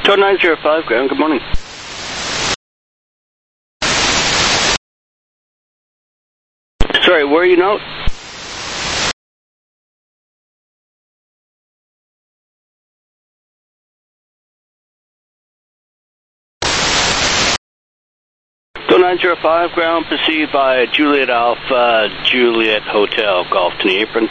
Tower 905, ground, good morning. Sorry, where are you now? Tower 905, ground, proceed by Juliet Alpha, Juliet Hotel, Golf to the apron.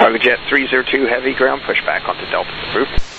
Cargojet 302 Heavy, ground pushback onto Delta, approved.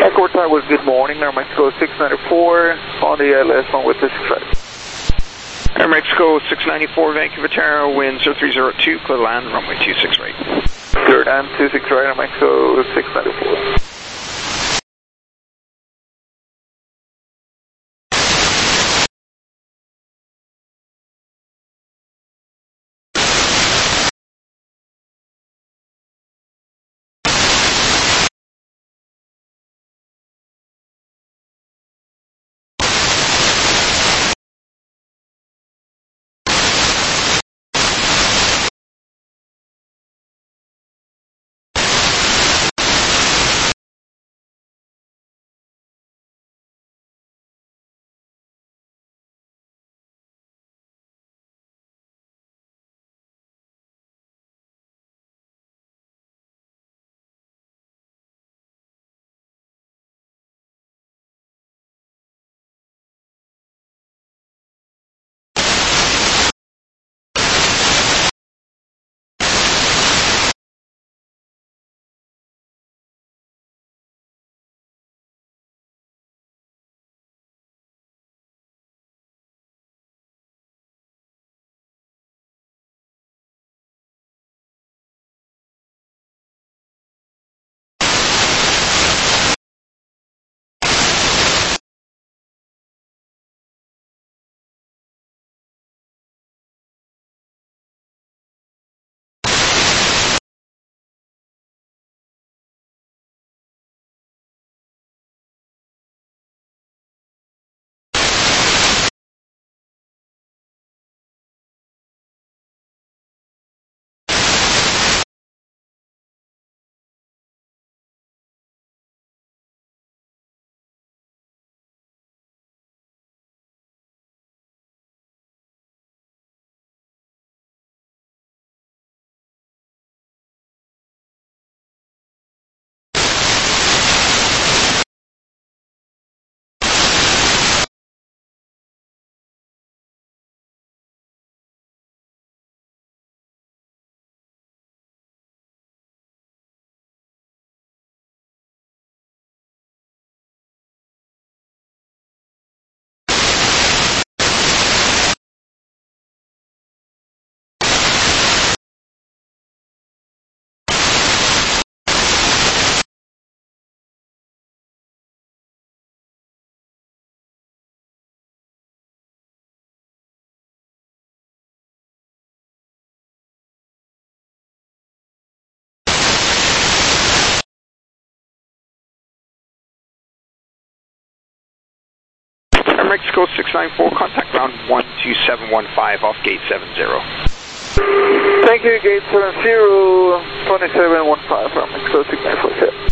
Echo Tower, good morning. Air Mexico 694 on the LS1 with this flight. Air Mexico 694, Vancouver Tower, wind 0302, clear to land, runway 26 right. Clear land 26 right, Air Mexico 694. Air Mexico 694, contact ground 12715 off gate 70. Thank you, gate 70, 2715 from Mexico 694.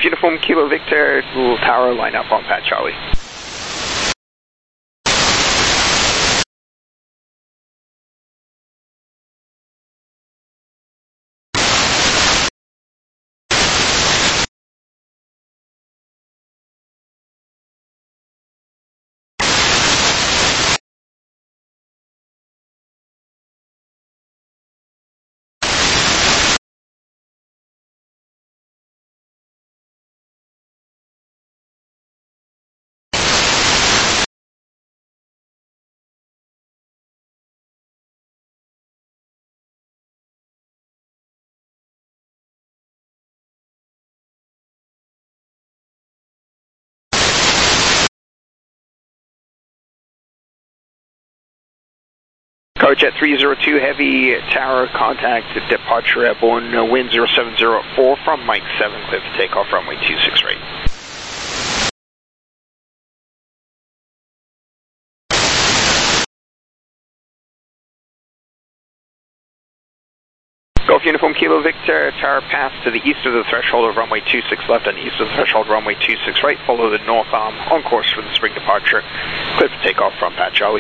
Uniform Kilo Victor, Google Tower, line up on Pat Charlie. Jet 302 Heavy, tower contact, departure airborne, wind 0704 from Mike 7, clear for takeoff, runway 26 right. Golf Uniform Kilo Victor, tower pass to the east of the threshold of runway 26 left and east of the threshold runway 26 right, follow the north arm, on course for the spring departure, clear for takeoff from Pat Charlie.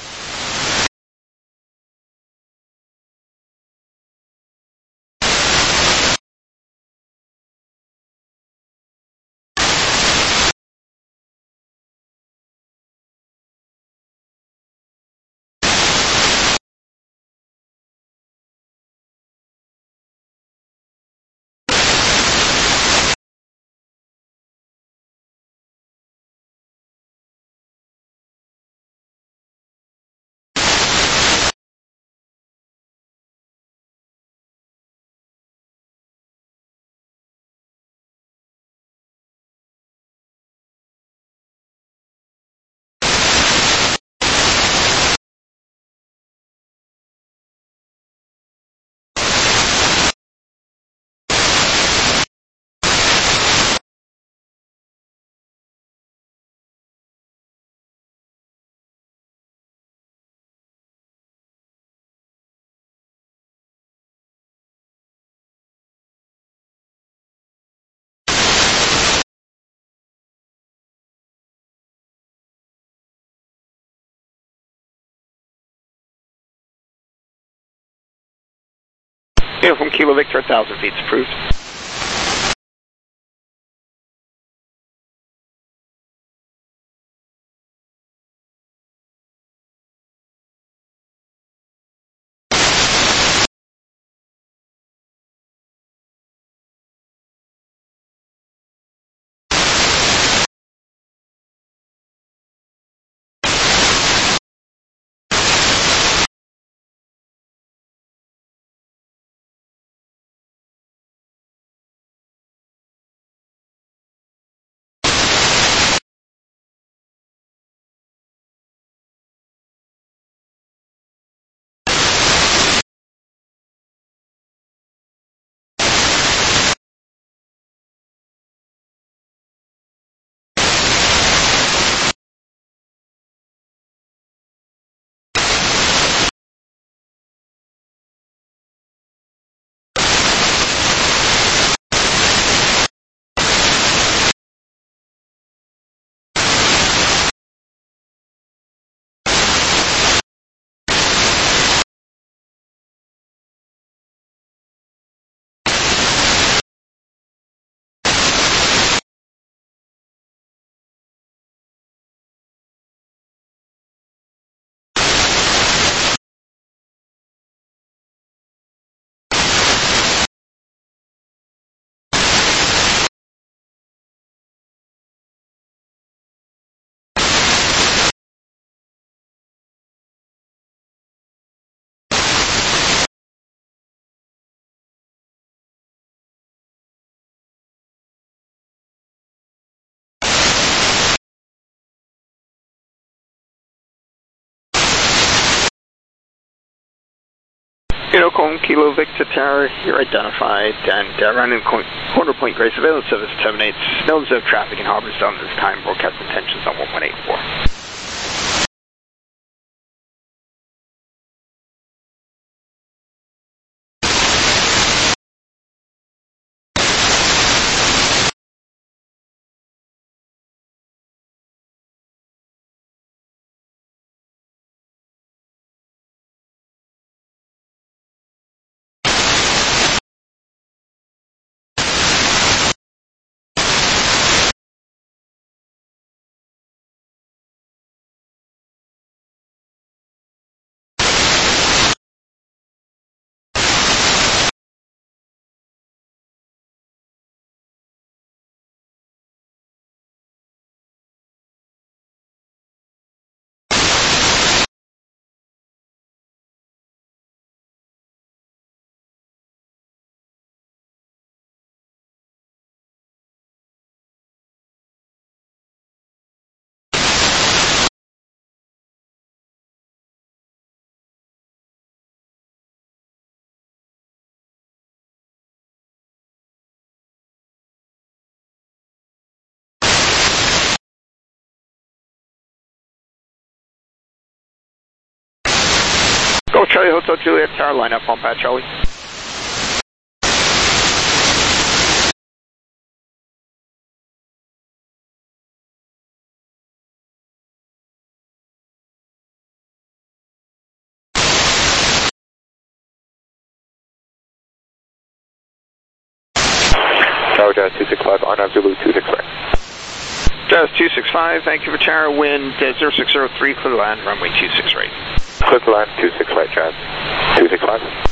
Uniform Kilo Victor, 1,000 feet approved. Uniform Kilo Victor Tower, you're identified, and running corner point gray surveillance service terminates. No observed traffic in Harbor Zone at this time. Broadcast intentions on 1184. Golf Charlie Hotel Juliet Tower, line up on Pat Charlie. Tower Jazz 265, RNAV Zulu 26 right. Jazz 265, Vancouver Tower, wind 0603, clear land, runway 26 right. Clear to land 26 right, Jazz 265.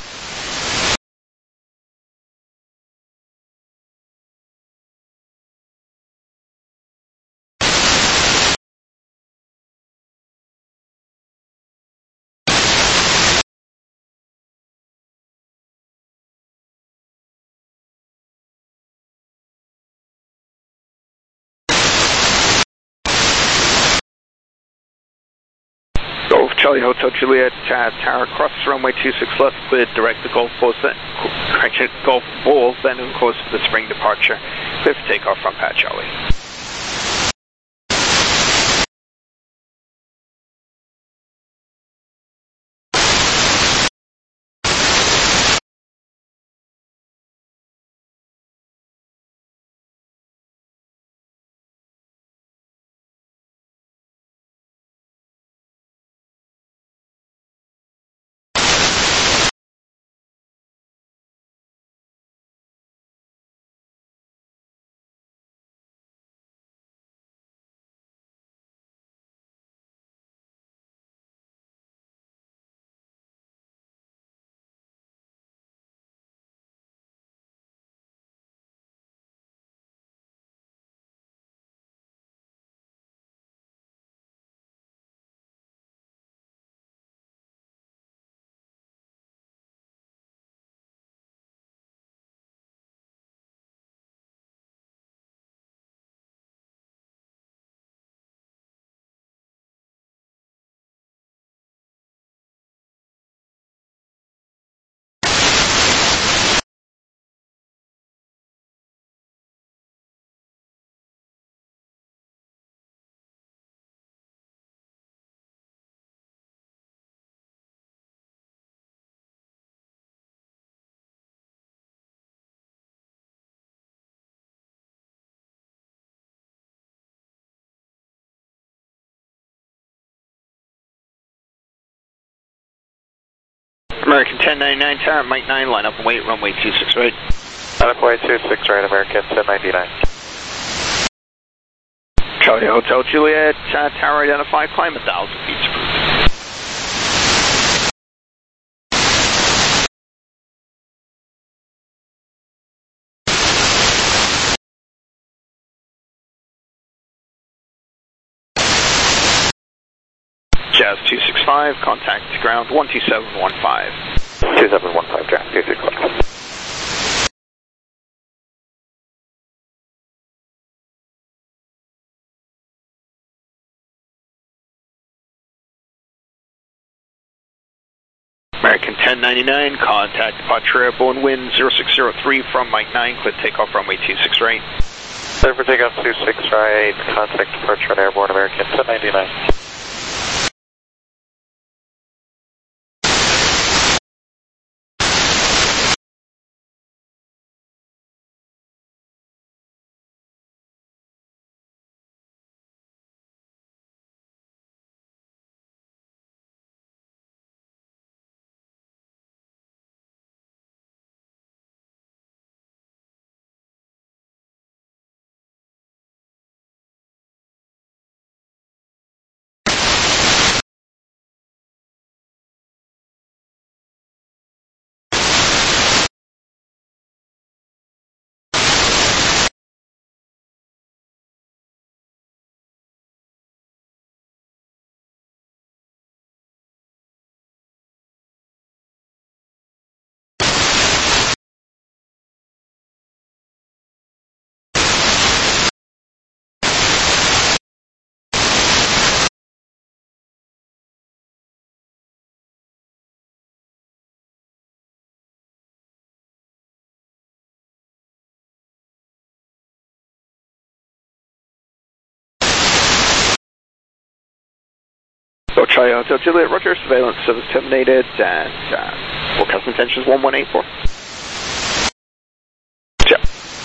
Golf Charlie Hotel Juliet Tower, cross runway 26 left with direct to Golf Balls, Golf Balls, then in course for the spring departure. Clear for takeoff from Pat Charlie. American 1099 Tower, Mike 9, line up and wait, runway 26 right. Line up way 26 right, American 1099. Charlie Hotel Juliet Tower identified, climb 1,000 feet to cruise. Jazz 265, contact ground 12715. 2715, Jazz 265. American 1099, contact departure airborne wind 0603 from Mike 9, clear takeoff runway 26 right. Clear for takeoff 26 right, contact departure on airborne American 1099. Go Charlie Hotel Juliet, Roger, surveillance service terminated, and forecast intentions 1184. Check.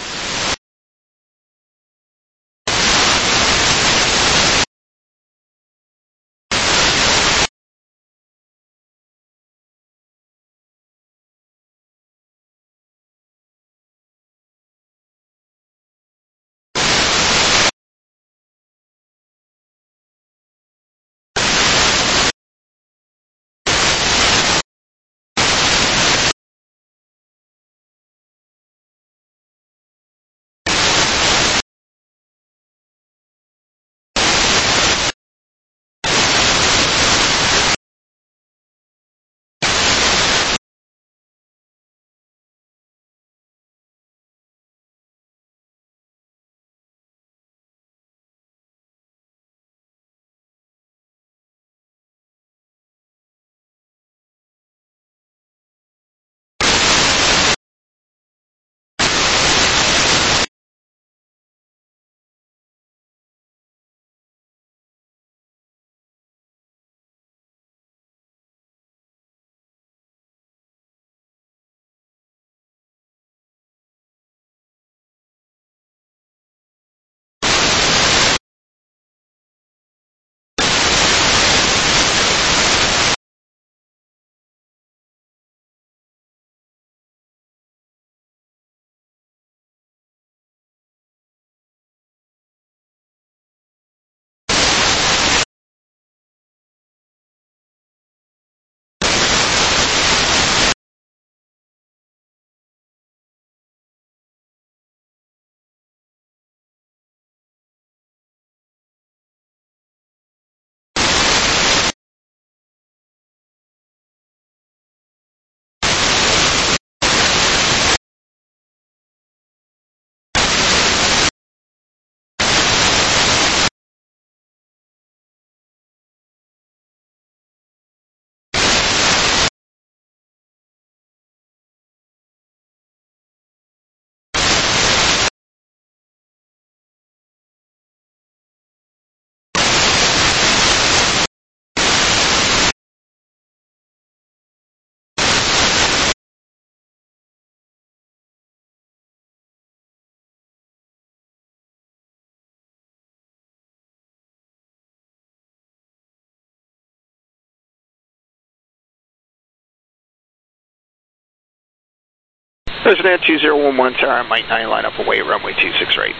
President 2011, Tower, Mike 9, line up away, runway 26 right.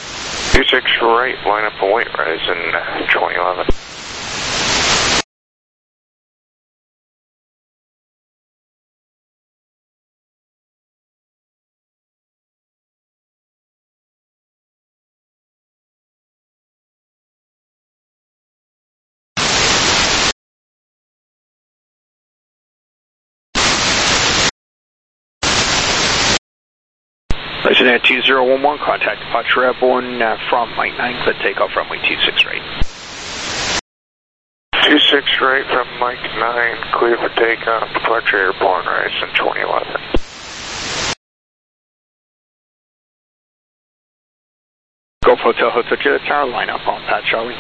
26 right, line up away, rise in 2011. President 2011, contact departure airborne from Mike 9, clear takeoff, runway 26 right. 26 right from Mike 9, clear for takeoff, departure airborne, rise in 2011. Gulf Hotel, Hotel Juliet Tower, line up on Pat Charlie.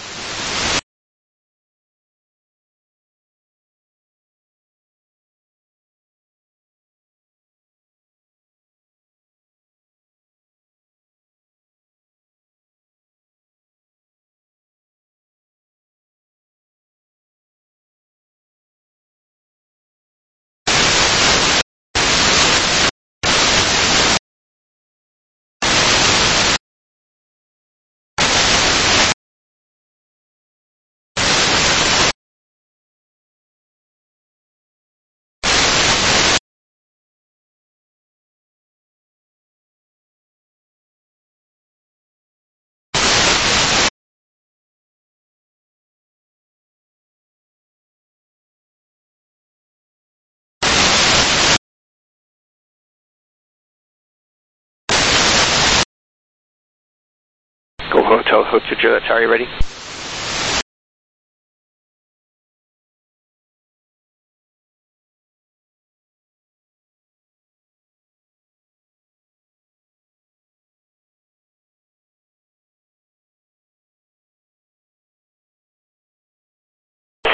Gulf Hotel, Hotel Juliet Tower, you ready?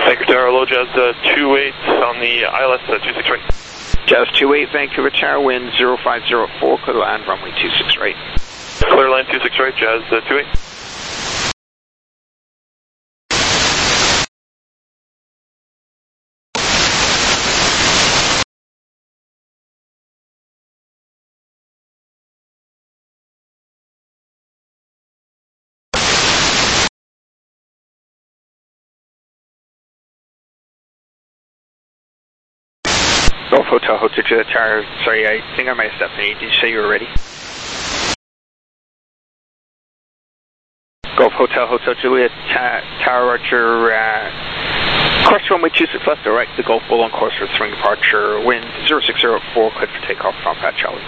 Vancouver Tower, low Jazz 28 on the ILS 26 right. Jazz 28, Vancouver Tower, wind 0504, clear to land, runway 26 right. Clear line 26 right, Jazz 28. Golf Hotel, Hotel Juliet Tower. Sorry, I think I might have stepped in. Did you say you were ready? Golf Hotel, Hotel Juliet Tower, Roger. Course runway 26 left, all right. The Golf Bull on course for swing departure. Wind 0604, cleared for takeoff from Pat Charlie.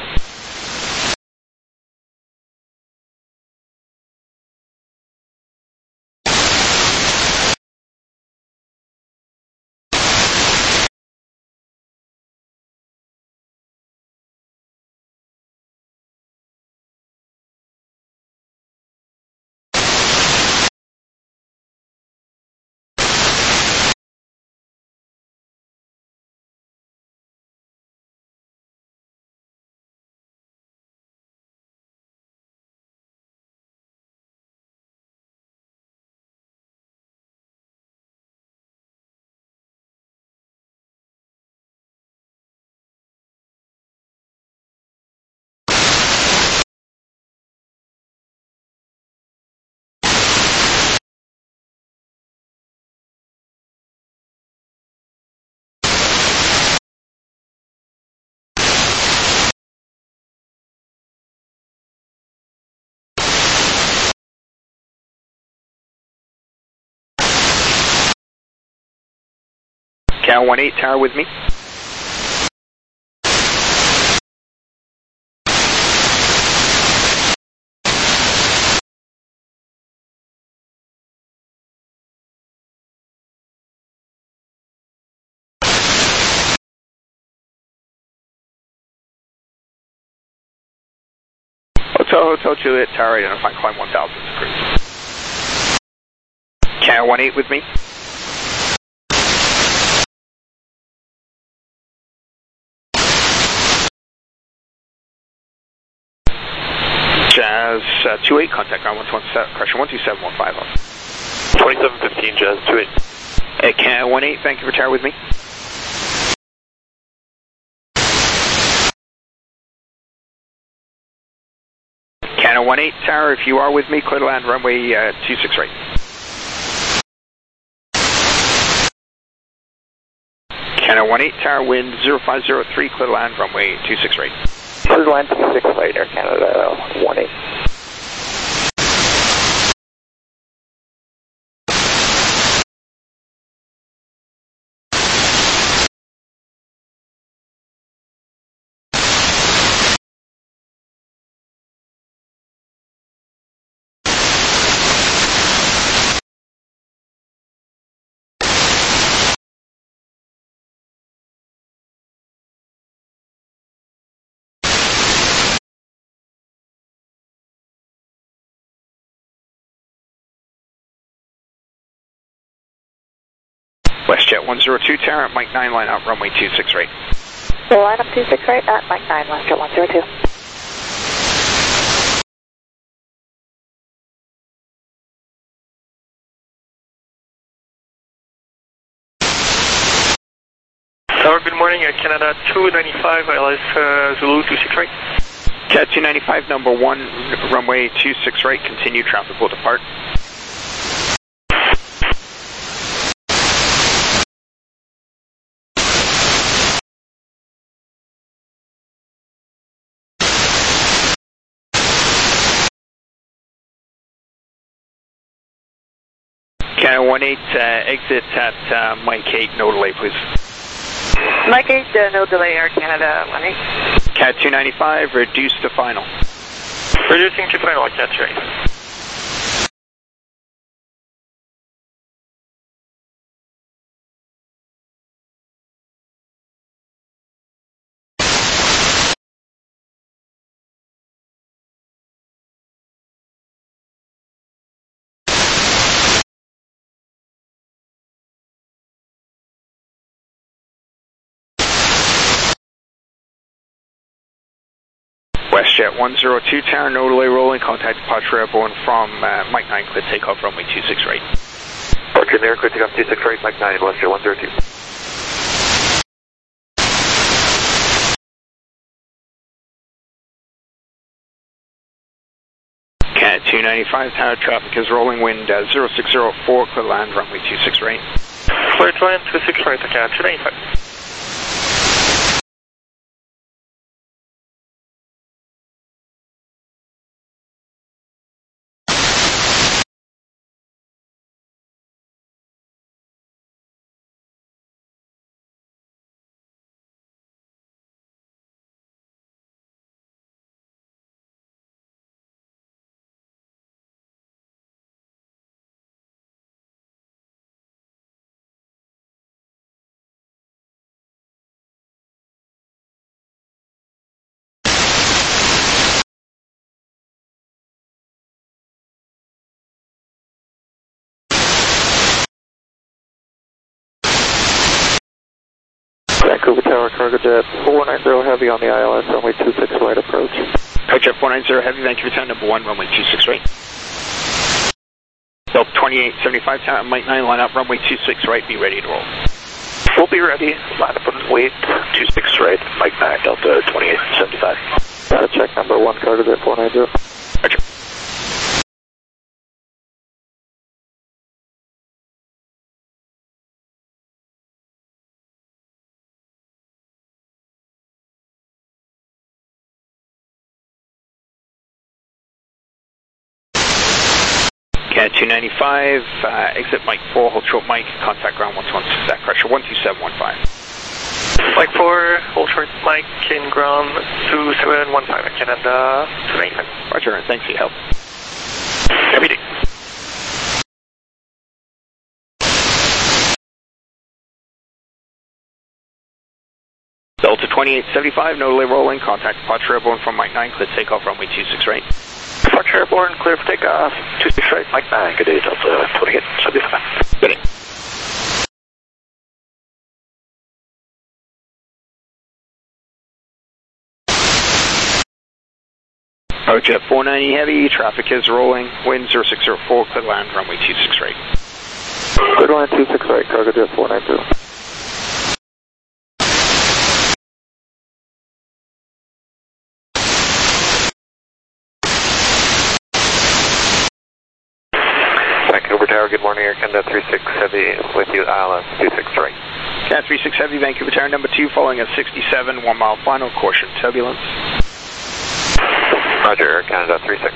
Cal 18 Tower with me. Hotel Juliet Tower, identifying climb 1000 cruise. Cal 18 with me. Jazz 28, contact ground 127, correction 12715. 2715, Jazz 28. Cal 18, Vancouver Tower with me. Canada 18 Tower, if you are with me, clear to land runway 26 right. Canada 18 Tower, wind 0503, clear to land runway 26 right. Clear to land 26 right, Air Canada 18. WestJet 102 Tower at Mike 9, line out runway 26 right. So line up 26 right at Mike 9, WestJet 102. Tower, good morning, Canada 295, ILS Zulu 26 right. Cat 295, number 1, runway 26 right, continue, traffic will depart. Canada 18, exit at Mike 8, no delay please. Mike 8, no delay, Air Canada 18. Cat 295, reduce to final. Reducing to final, Cat 2. WestJet 102 Tower, no delay rolling, contact departure airborne from Mike 9, clear takeoff runway 26 right. Departure near, clear takeoff 26 right, Mike 9, WestJet 102. Cat 295 Tower, traffic is rolling, wind 0604, clear land, runway 26 right. Clear to land 26 right, Cat 295. Vancouver Tower, cargo jet 490 heavy on the ILS, runway 26 right approach. Cargo jet 490 heavy, Vancouver Tower, number 1, runway 26 right. Delta 2875 Tower, Mike 9, line up, runway 26 right, be ready to roll. We'll be ready, line up and wait, 26 right, Mike 9, Delta 2875. Got a check number 1, cargo jet 490. Roger. Cat 295, exit Mike 4, hold short Mike, contact ground 121, stack pressure 12715. Mike 4, hold short Mike, in ground 2715, Canada 295. Roger, and thanks for your help. Every day. Delta 2875, no delay rolling, contact departure airborne from Mike 9, clear takeoff runway 26 right. Departure airborne, clear for takeoff, 26 right, Mike 9, good day, Delta 2875. Good day. Jet 490 heavy, traffic is rolling, wind 0604, clear land, runway 26 right. Clear to land 26 right, cargo jet 490. Vancouver Tower, good morning, Air Canada 36 Heavy with you, ILS 26 right. Cat 36 Heavy, Vancouver Tower, number 2, following a 67, 1 mile final, caution, turbulence. Roger, Air Canada 36.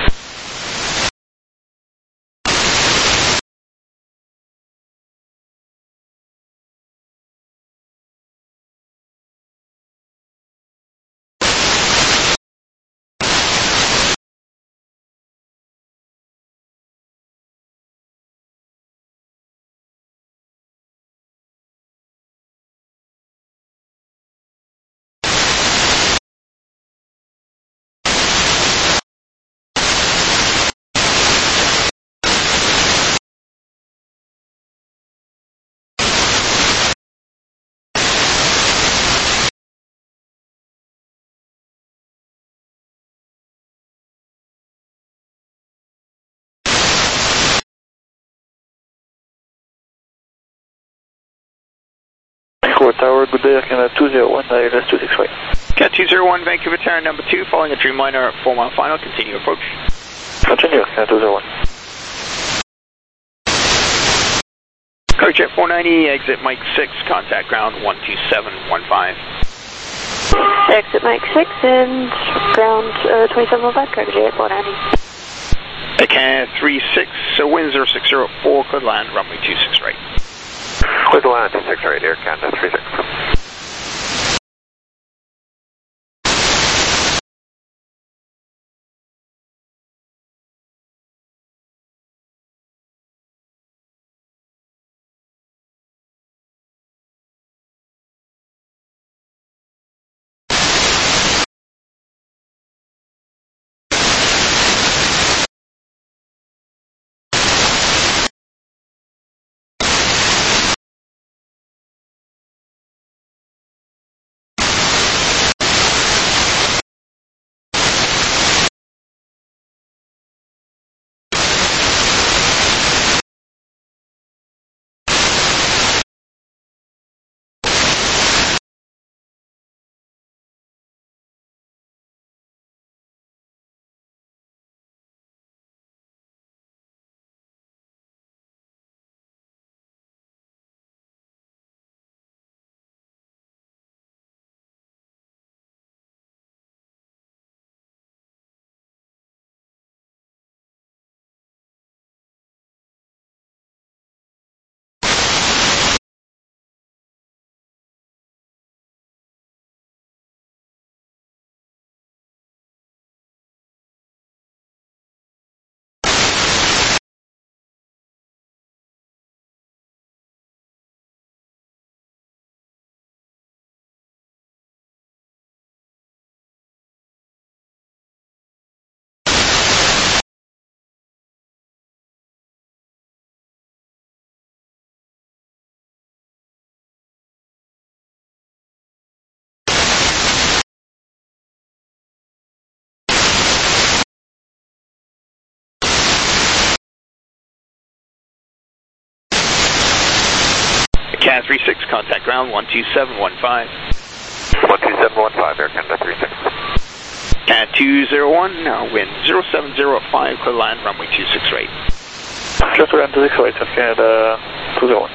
Vancouver Tower, good day, Air Canada 201, ILS 26 right. Cat 201, Vancouver Tower, number 2, following a Dreamliner 4 mile final, continue approach. Continue, Air Canada 201. Cargo jet 490, exit Mike 6, contact ground 12715. Exit Mike 6 and ground 2715, cargo jet 490. Cat 36, wind 0604, clear land, runway 26 right. Clear to land 26 right, Air Canada 36. Canada 36, contact ground 12715. 12715, Air Canada 36. Canada 201, wind 0705, clear line, runway 26 right. Just around 26 right, Canada 201.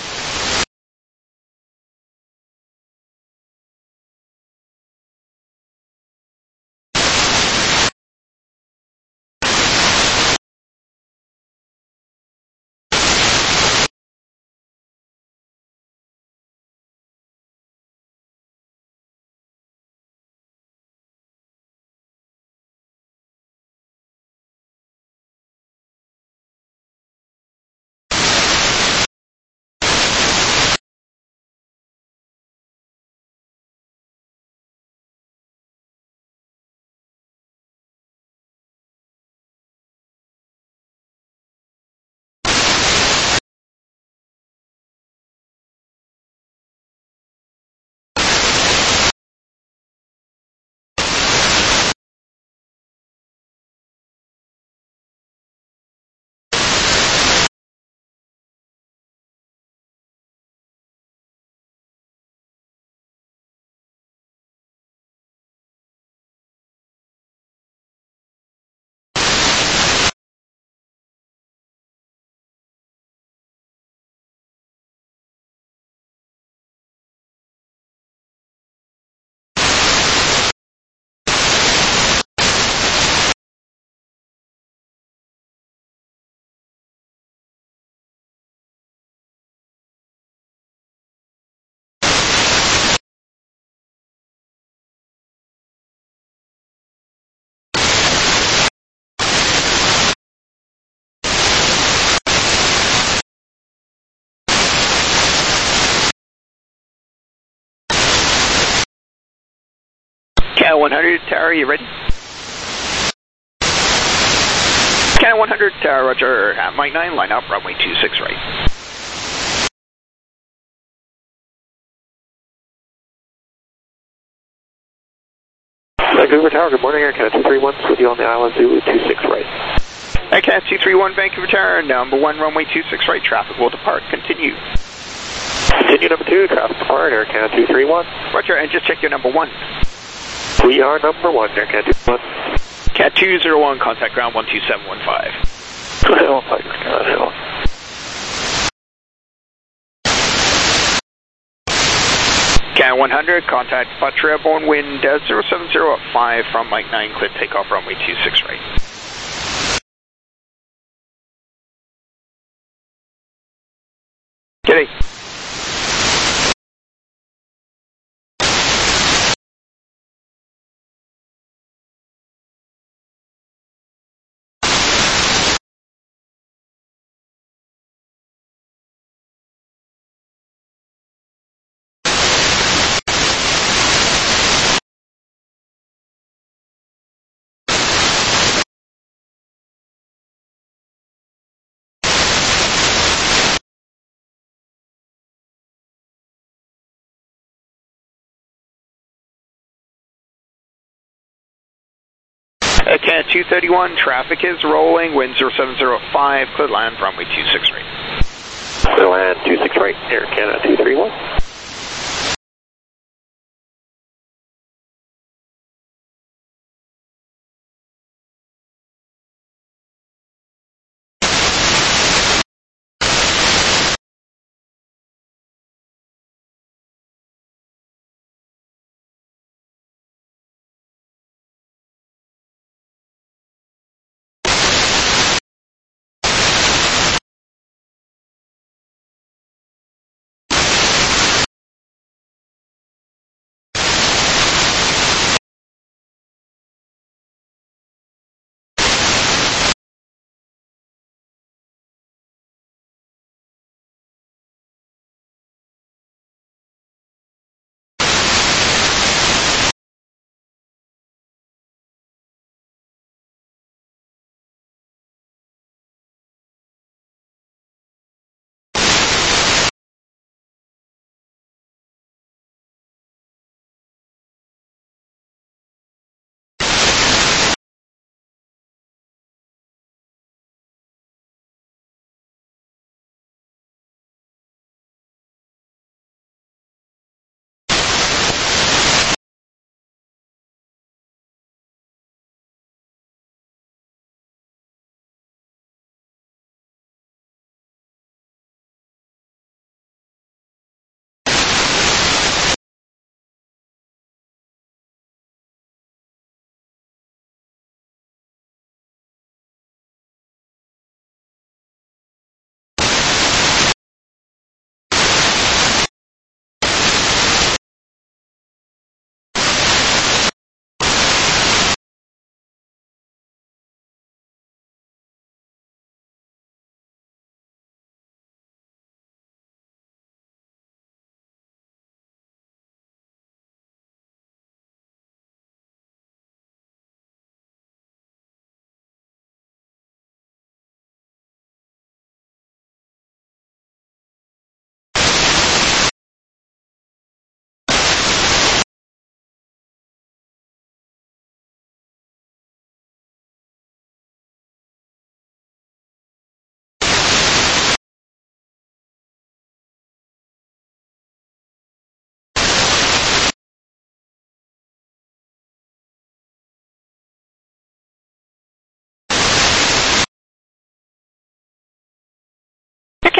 Canada 100, Tower, you ready? Canada 100, Tower, roger, at Mike 9, line up, runway 26 right. Vancouver Tower, good morning, Air Canada 231, with you on the island, Zulu 26 right. Air Canada 231, Vancouver Tower, number 1, runway 26 right, traffic will depart, continue. Continue number 2, traffic depart, Air Canada 231. Roger, and just check your number 1. We are number 1, Air Canada 231. Cat 201, contact ground 12715. 215, Canada. Canada 100, contact Butcher Airborne, wind 0705 from Mike 9, clear takeoff, runway 26 right. Kitty. Canada 231, traffic is rolling, wind 0705, clear land, runway 26 right. Clear land 26 right, Air Canada 231.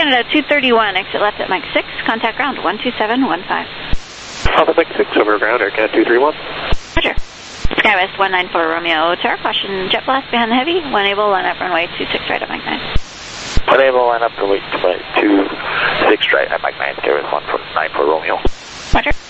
Canada 231, exit left at Mike 6, contact ground 12715. Alpha Mike 6 over ground, Air Canada 231. Roger. Skywest 194 Romeo Tower, caution jet blast behind the heavy, one able, line up runway 26 right at Mike 9. Unable, line up runway 26 right at Mike 9, there is 194 Romeo. Roger.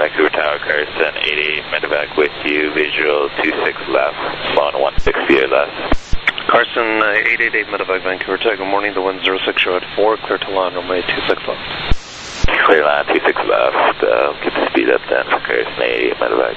Vancouver Tower, Carson, 88 medevac with you, visual 26 left, slowing 16 via left. Carson, 888 medevac Vancouver Tower, good morning, the wind 06, you're at 4, clear to line, runway 26 left. Clear line 26 left, get the speed up then for Carson, 88 medevac.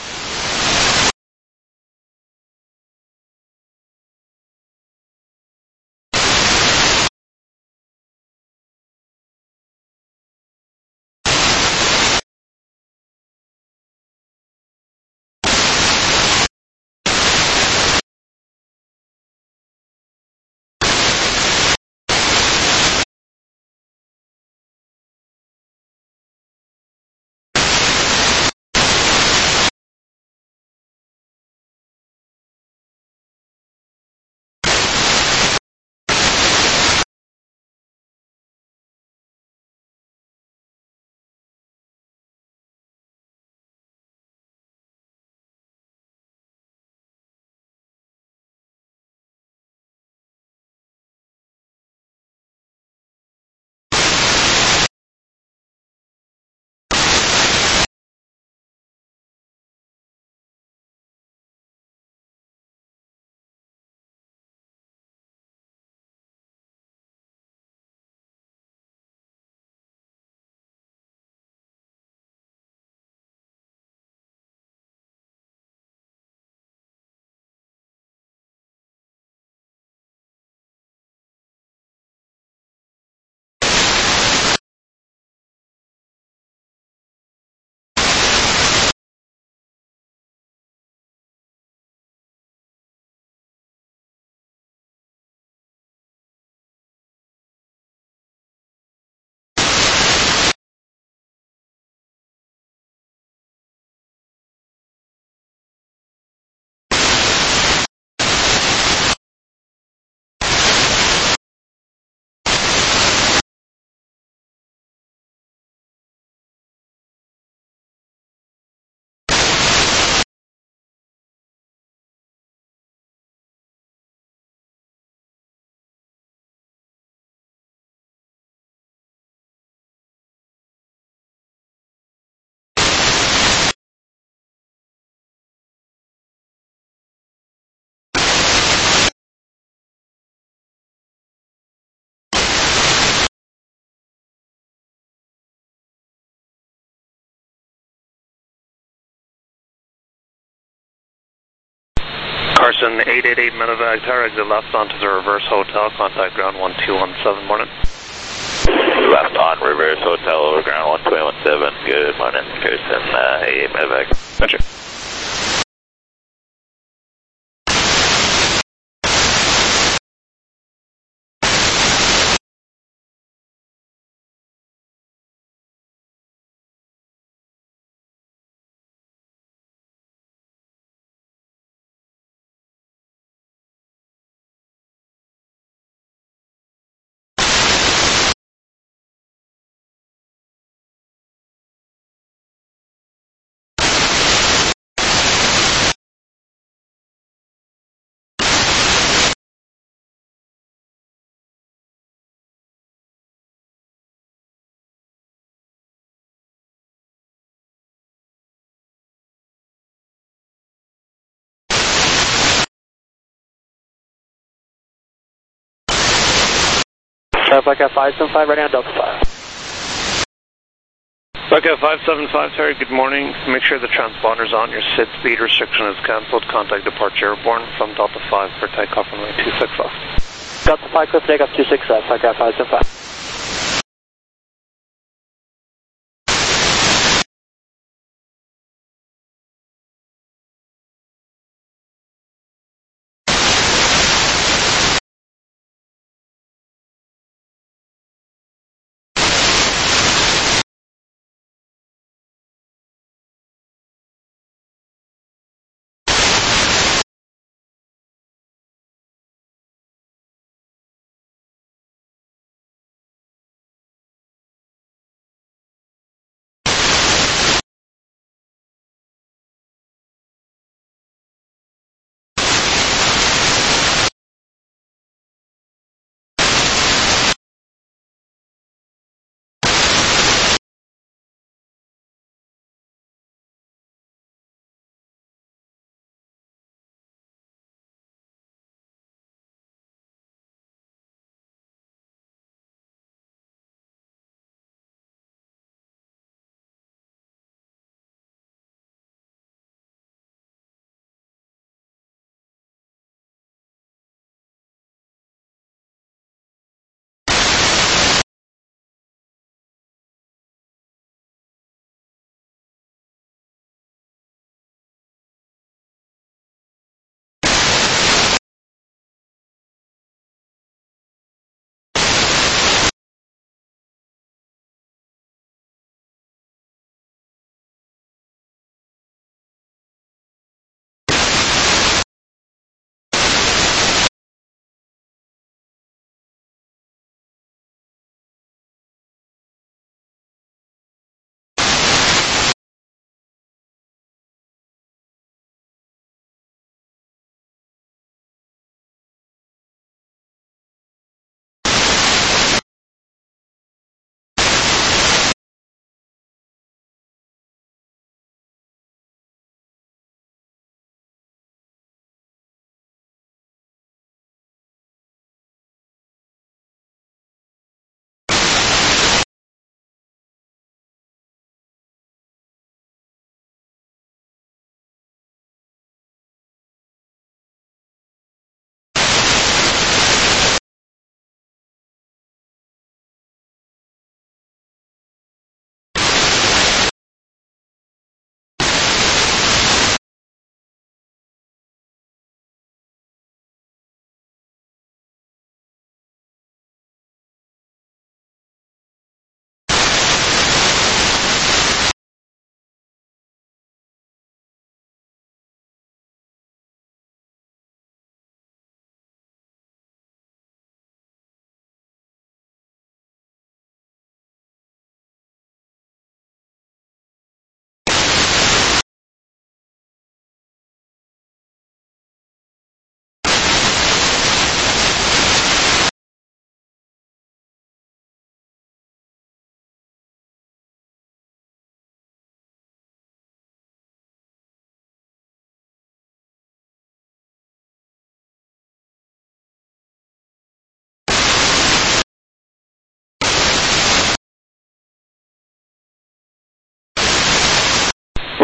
Carson, 888 medevac Tower, exit left onto the reverse hotel, contact ground 1217, morning. Left on reverse hotel over ground 1217, good morning, Carson, 88 medevac. Gotcha. Buckeye 575, right now, Delta 5. Buckeye 575, Terry, good morning. Make sure the transponder's on. Your SID speed restriction is cancelled. Contact departure airborne from Delta 5 for takeoff runway 26 left. Delta 5, clear for takeoff 26 left, Buckeye 575.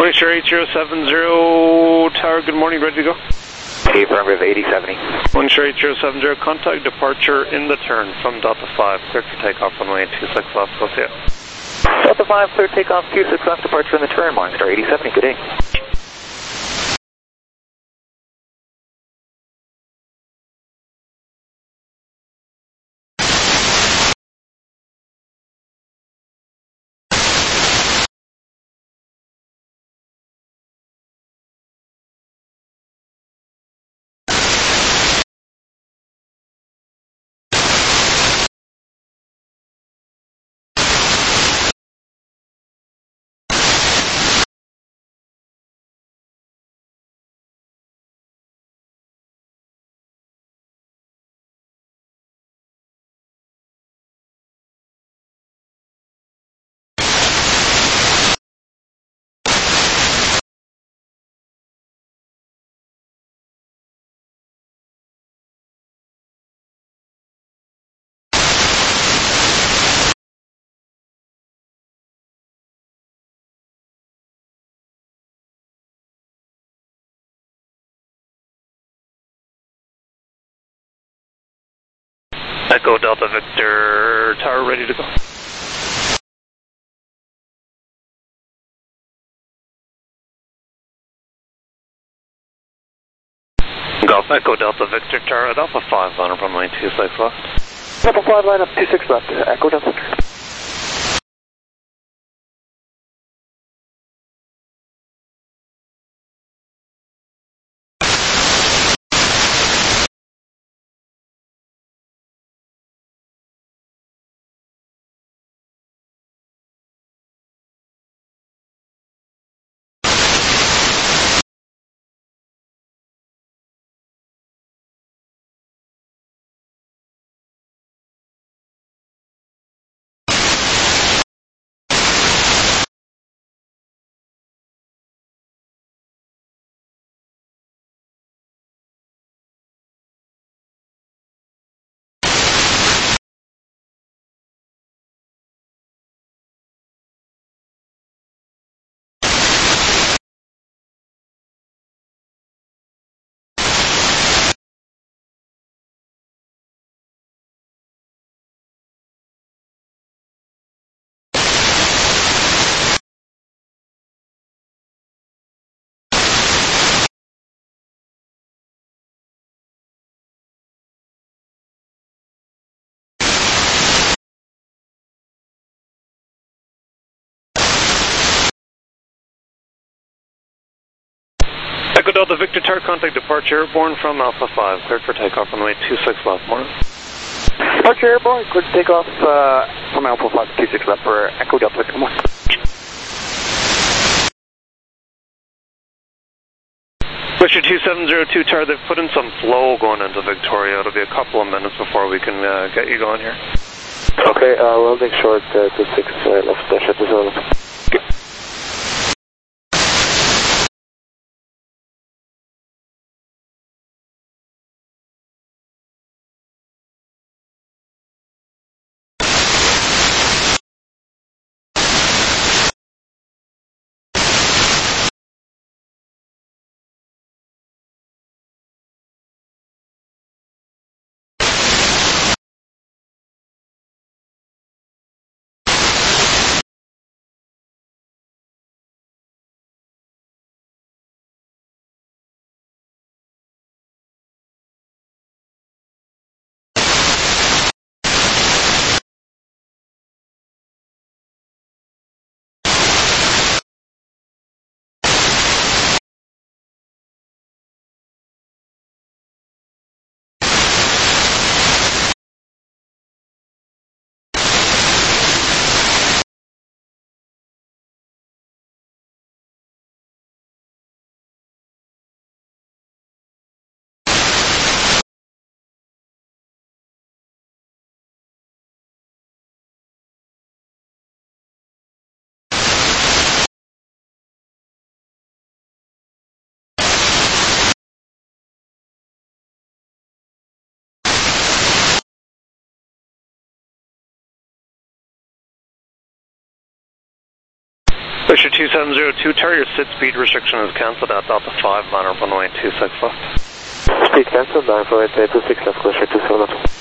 Morning, sure, 8070 Tower, good morning, ready to go? Affirmative, 8070. Morning, sure, 8070, contact departure in the turn from Delta 5, cleared for takeoff runway 26 left, go see it. Delta 5, clear takeoff, 26 left, departure in the turn, Morningstar 8070, good day. Echo Delta Victor Tower, ready to go. Golf Echo Delta Victor Tower at Alpha 5 on runway 26 left. Alpha 5 line up 26 left, Echo Delta Victor. Echo Delta Victor Tower, contact departure airborne from Alpha 5, cleared for takeoff runway 26 left, morning. Departure airborne, clear to take off from Alpha 5 26 left for Echo Delta Victor. Come on. Western 2702 Tower, they've put in some flow going into Victoria. It'll be a couple of minutes before we can get you going here. Okay, welding short to 6 left, shut this over. Fisher 2702, Tower, your sit speed restriction is cancelled at Delta 5, line up runway 26 left. Speed cancelled, line up runway 26 left, Fisher 2702.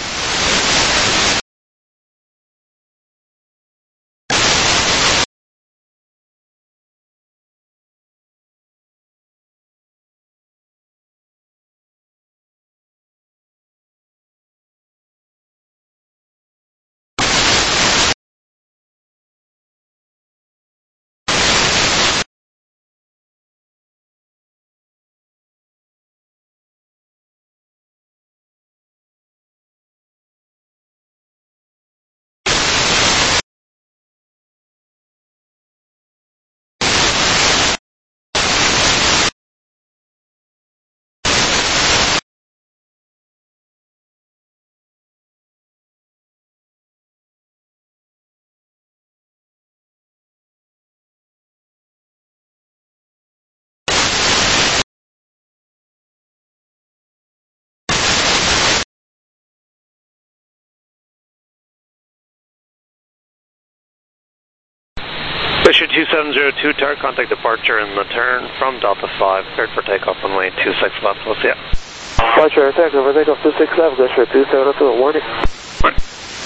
Fisher 2702, Tower, contact departure in the turn from Delta 5, cleared for takeoff runway 26 left, we'll see ya. Departure, takeoff for takeoff 26 left, Fisher 2702, warning. Warning.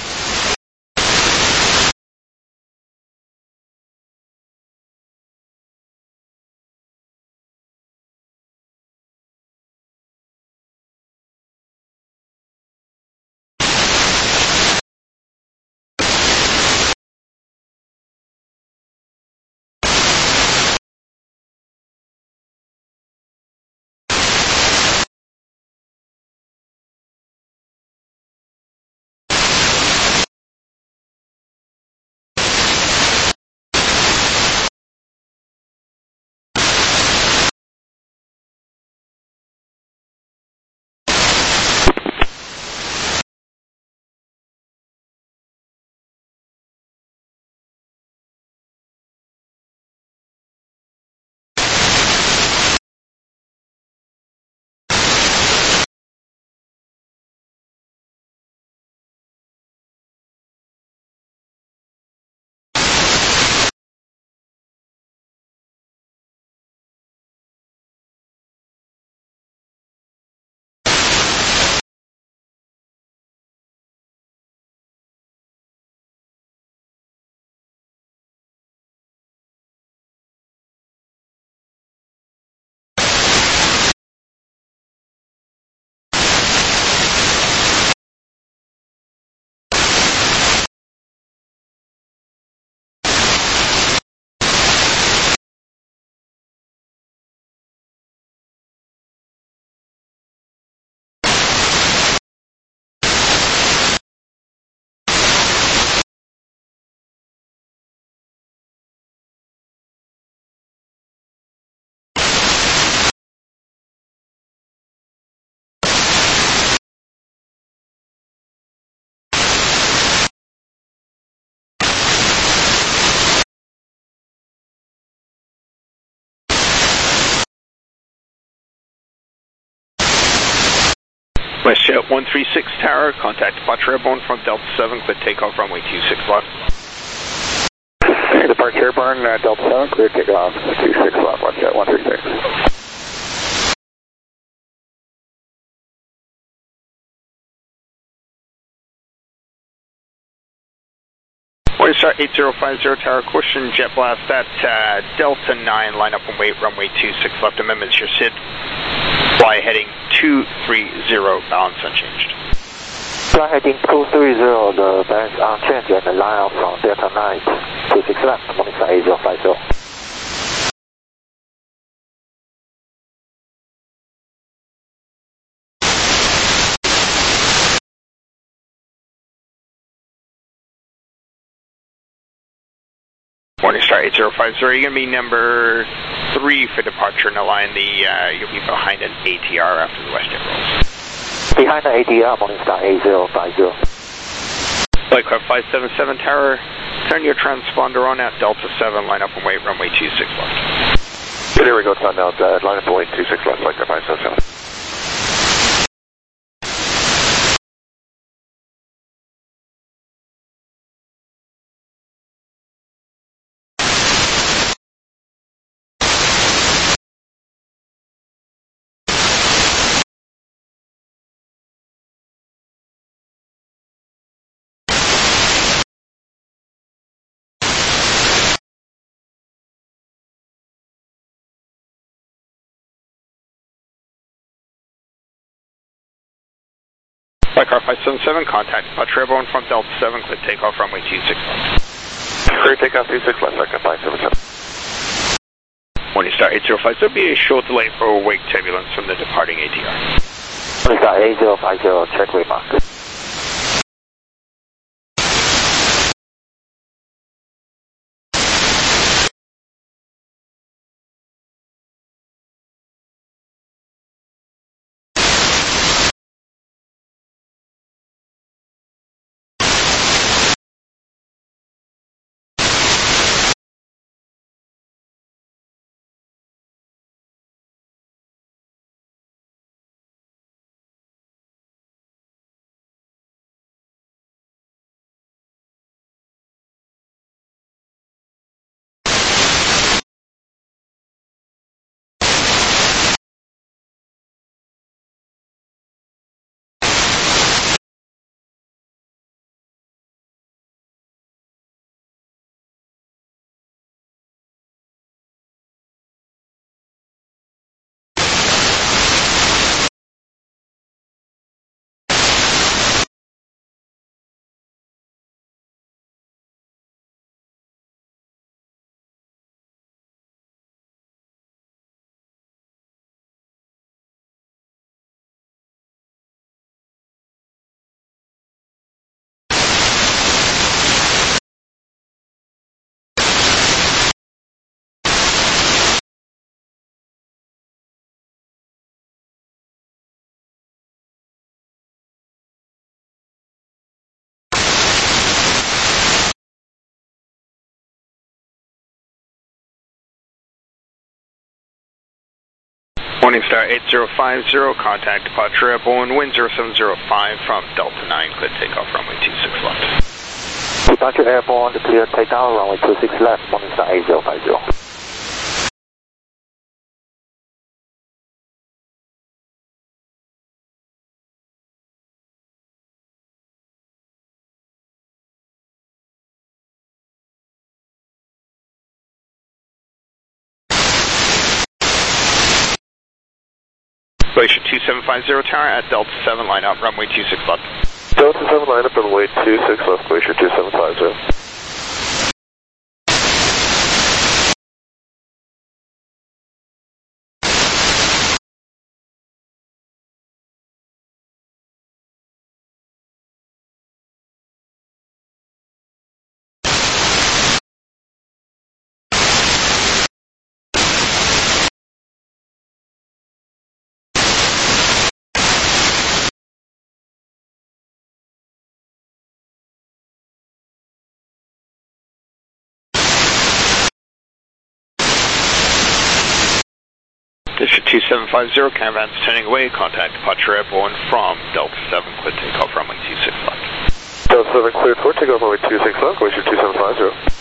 WestJet 136 Tower, contact departure airborne from Delta 7, clear takeoff runway 26 left. Departure airborne, Delta 7, clear takeoff 26 left, WestJet 136. Morningstar 8050 Tower, question jet blast at Delta 9, line up and wait, runway 26 left, amendments your SID, fly heading 230, balance unchanged. Fly heading 230, the balance unchanged, and the line up from Delta 9, 26 left, Morningstar 8050. Morningstar 8050, you're going to be number 3 for departure in the line. You'll be behind an ATR after the WestJet rolls. Behind the ATR, Morningstar 8050. Flightcraft 577 Tower, turn your transponder on at Delta 7, line up and wait, runway 26 left. Here we go, turn out, line up and wait, 26 left, Flightcraft 577. Flight car 577, contact Departure Airborne from Delta 7, clear takeoff runway 26 left. Clear takeoff 26 left, second 577. Morningstar 8050, there'll be a short delay for wake turbulence from the departing ATR. Morningstar 8050, check waymark. Morningstar 8050, contact Departure Airborne, wind 0705 from Delta 9, clear takeoff runway 26 left. Departure Airborne, clear takeoff runway 26 left, Morningstar 8050. Glacier 2750 tower at Delta 7, line up runway 26 left. Delta 7, line up runway 26 left, Glacier 2750. Glacier 2750, caravans turning away, contact Departure Airborne from Delta 7, clear takeoff runway 26 left. Delta 7 cleared for takeoff runway 26 left, Glacier 2750.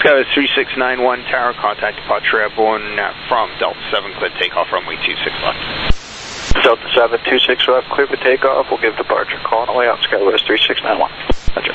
Skywest 3691 Tower, contact departure airborne from Delta 7, clear takeoff, runway 26 left. Delta 726 left, clear for takeoff. We'll give departure call on the way out. Skywest 3691. Roger.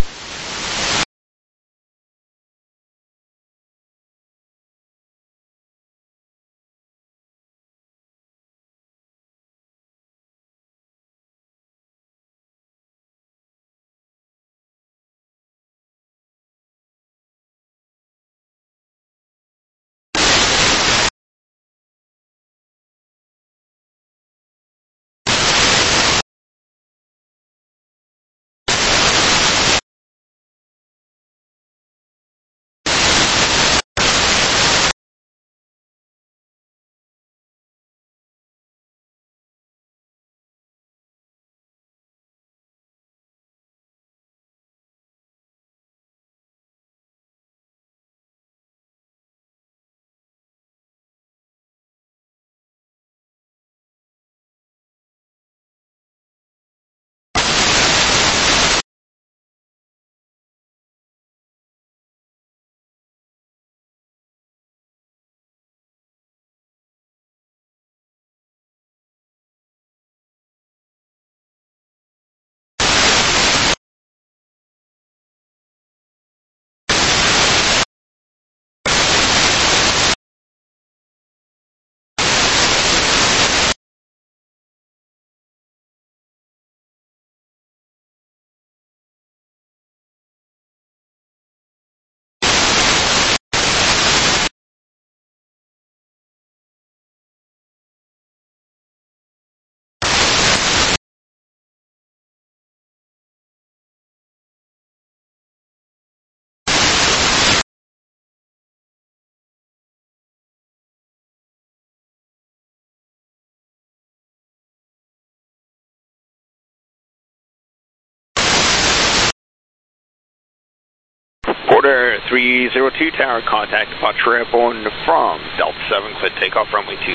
Order 302 Tower, contact departure airborne from Delta 7, clear takeoff, runway 26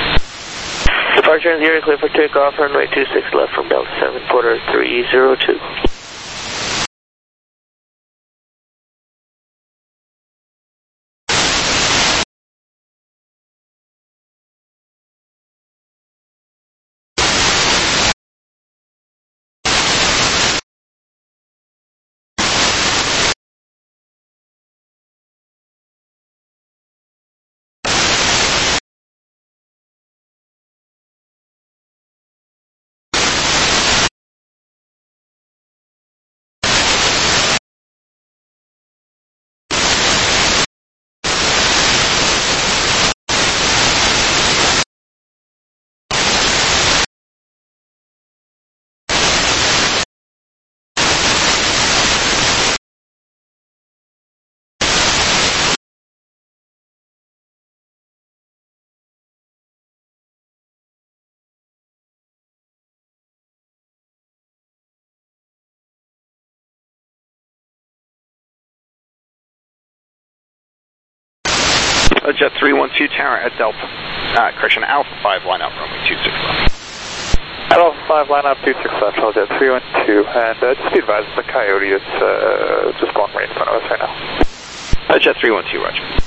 left. Departure 0, clear for takeoff, runway 26 left from Delta 7, order 302. Jet 312 Tower at Delta, correction, Alpha 5 line up, runway 26 left. Alpha 5 line up 26 left, Jet 312, and just be advised the Coyote is just blocking right in front of us right now. Jet 312, roger.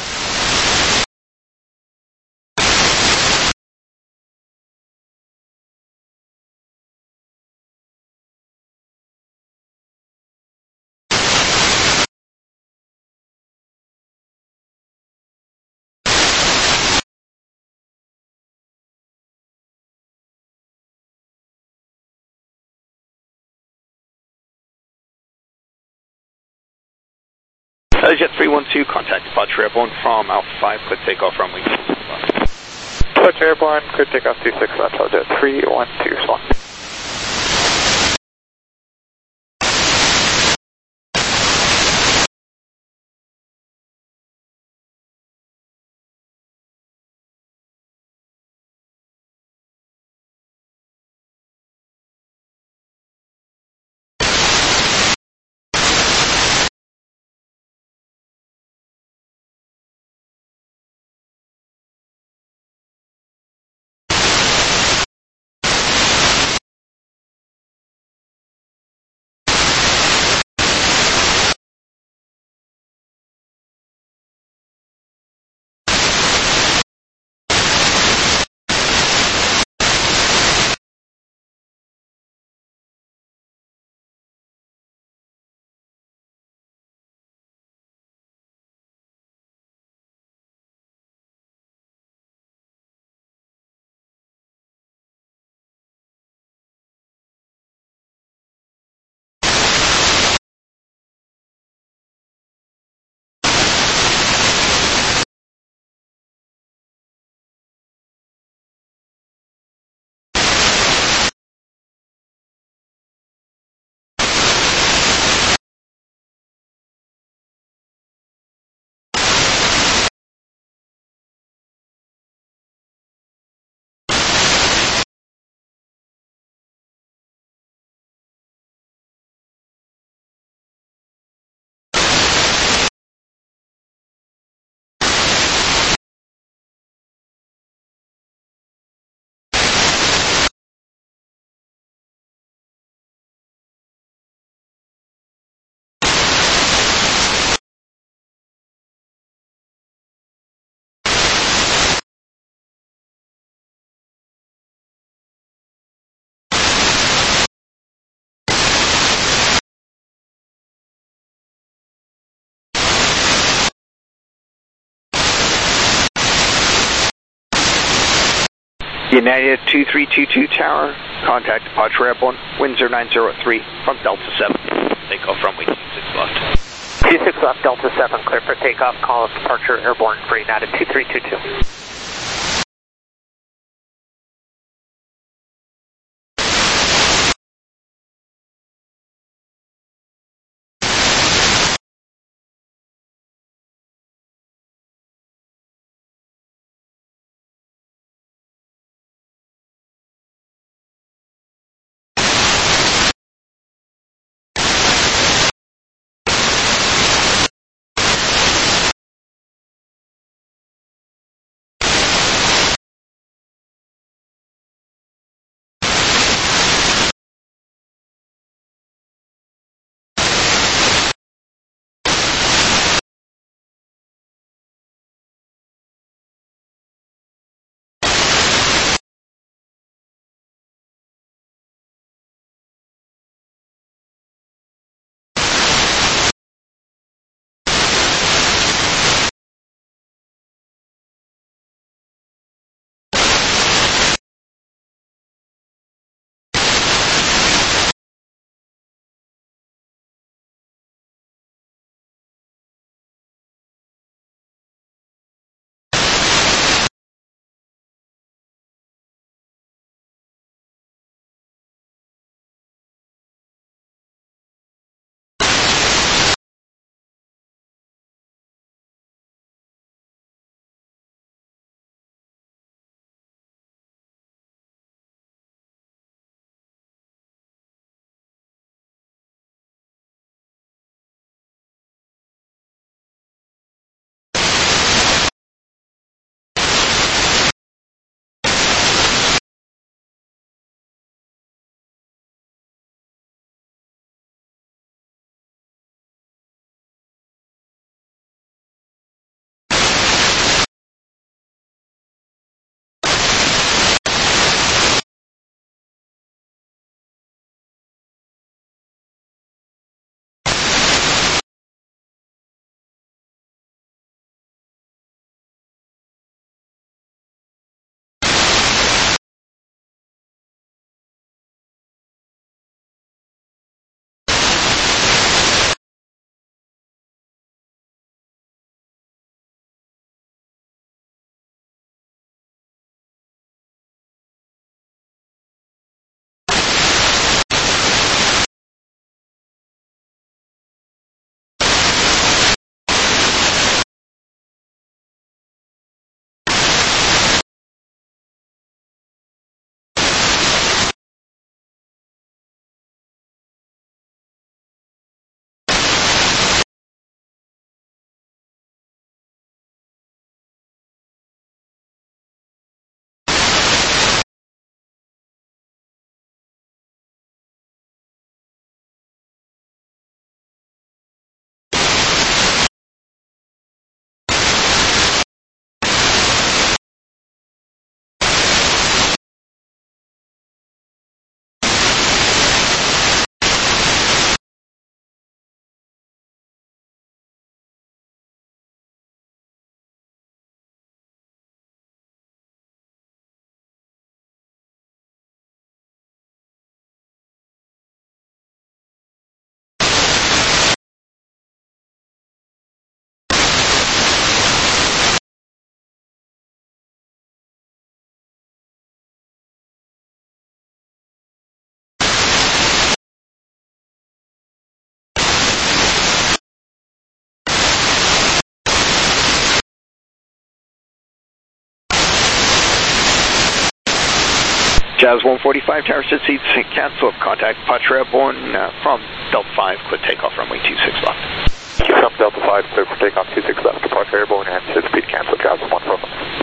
Jet 312, contact departure airborne from Alpha 5, clear takeoff, runway 26 left. Departure airborne, clear takeoff 26 left, Jet 312, swan. United 2322 Tower, contact departure airborne, wind 0903 from Delta 7. Takeoff runway 26 left. 26 left, Delta 7, clear for takeoff, call us departure airborne for United 2322. Jazz 145, tower set seats cancel. Contact departure airborne from Delta 5, clear takeoff runway 26 left. From Delta 5, clear for takeoff 26 left, departure airborne and 6 speed cancel, Jazz 145.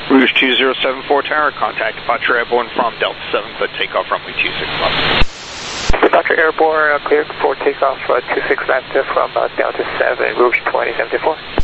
Rouge 2074 Tower, contact departure airborne from Delta 7 for takeoff runway 26 left. Departure airborne, clear for takeoff 26 left from Delta 7, Rouge 2074.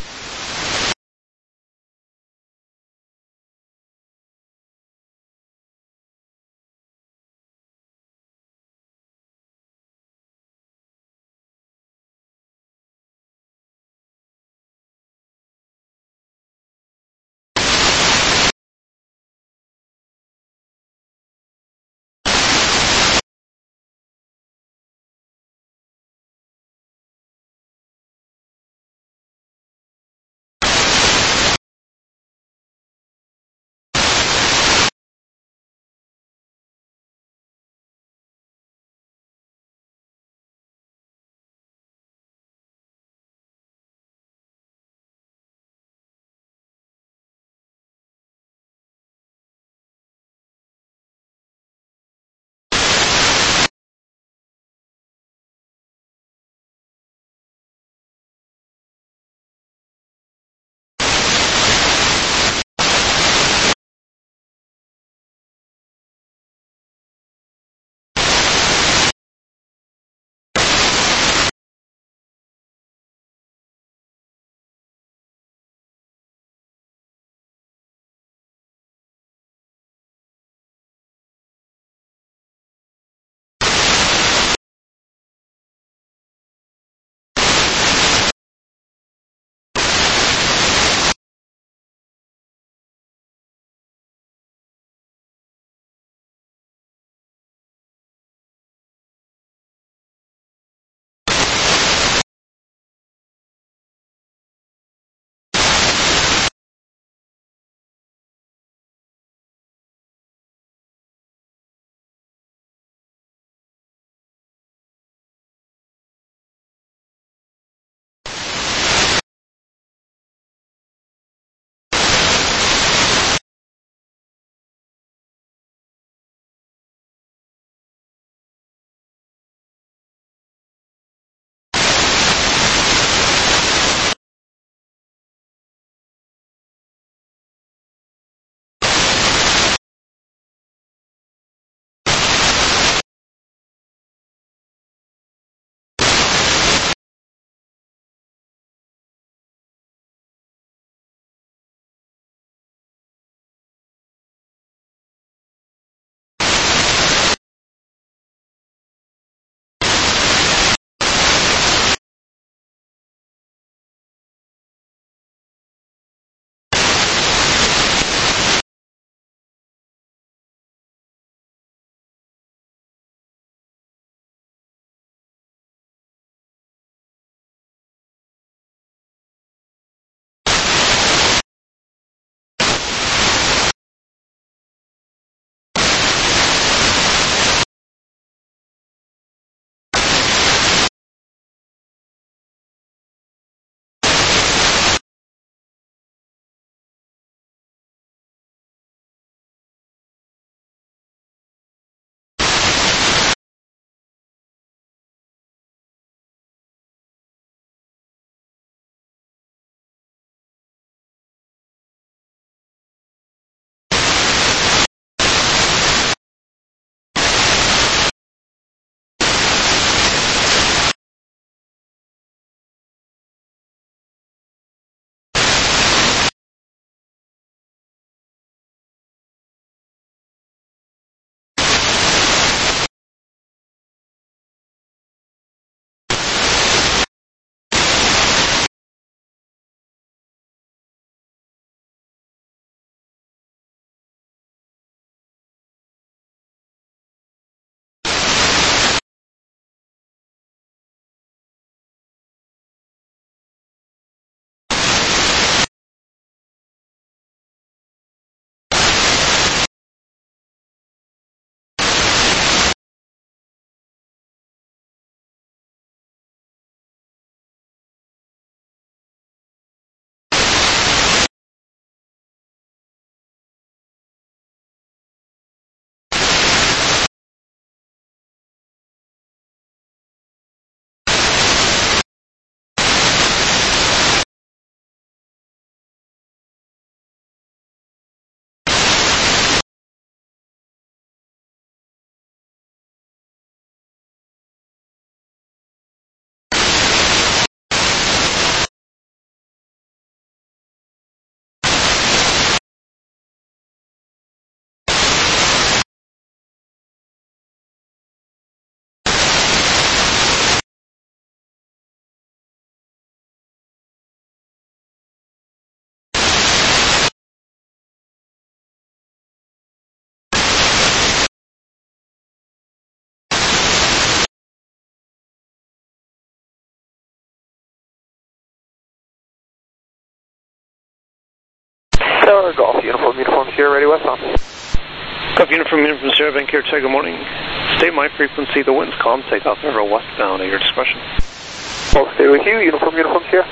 Tower, Golf, Uniform Sierra, ready westbound. Golf Uniform Sierra, Vancouver, Tower, good morning. State my frequency, the wind's calm, take off over westbound at your discretion. I'll stay with you, Uniform Sierra.